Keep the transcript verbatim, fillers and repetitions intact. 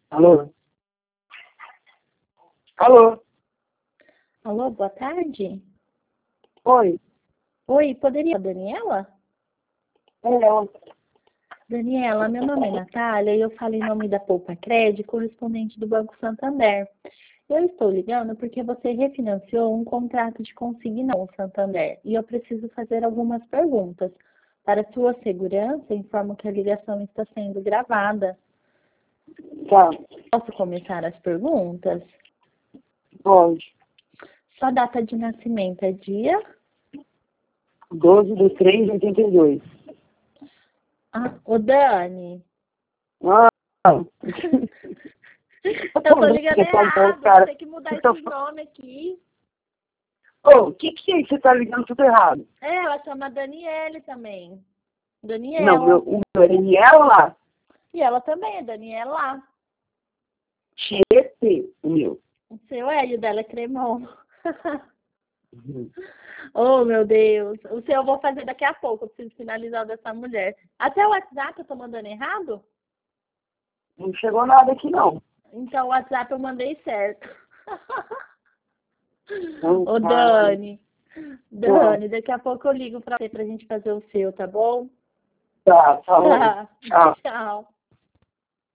Alô? Alô? Alô, boa tarde. Oi? Oi, poderia... Daniela? É ela. Daniela, meu nome é Natália e eu falo em nome da Poupa Cred, correspondente do Banco Santander. Eu estou ligando porque você refinanciou um contrato de consignado Santander e eu preciso fazer algumas perguntas. Para sua segurança, informo que a ligação está sendo gravada. Tá, Posso começar as perguntas? pode. Sua data de nascimento é dia? doze de três de oitenta e dois. Ah, ô Dani, Ah, eu tô ligando você tá ligando, errado, vou cara. ter que mudar Você tá... esse nome aqui. Ô, o que que é isso? Você tá ligando tudo errado? É, ela chama Daniele também. Não, meu, Daniela. o meu é Daniela E ela também é Daniela. Tietê, o meu. O seu é, e o dela é Cremon. Oh, meu Deus. O seu eu vou fazer daqui a pouco, eu preciso finalizar o dessa mulher. Até o WhatsApp eu tô mandando errado? Não chegou nada aqui, não. Então o WhatsApp eu mandei certo. Não, Ô, cara. Dani. Dani, daqui a pouco eu ligo pra você pra gente fazer o seu, tá bom? Tá, falou. Tá. Tchau. Tchau.